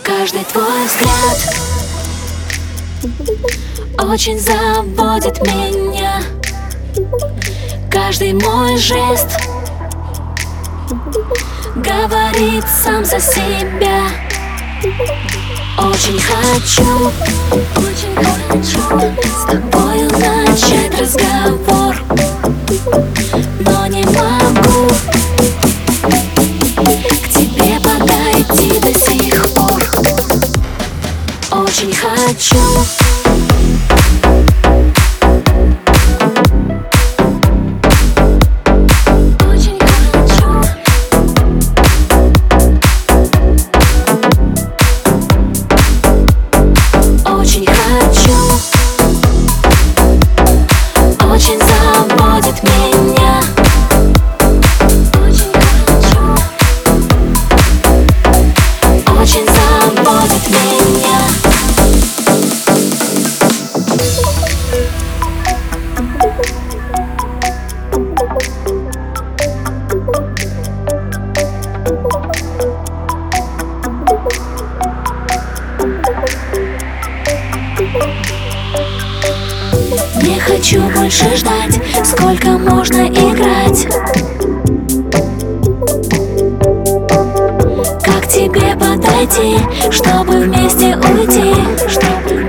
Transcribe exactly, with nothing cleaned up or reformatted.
Каждый твой взгляд очень заводит меня. Каждый мой жест говорит сам за себя. Очень хочу, очень хочу с тобою начать разговор, но не могу к тебе подойти до сих пор. Очень хочу. Очень заводит меня. Очень хочу. Очень заводит меня. Не хочу больше ждать, сколько можно играть. Как тебе подойти, чтобы вместе уйти, чтобы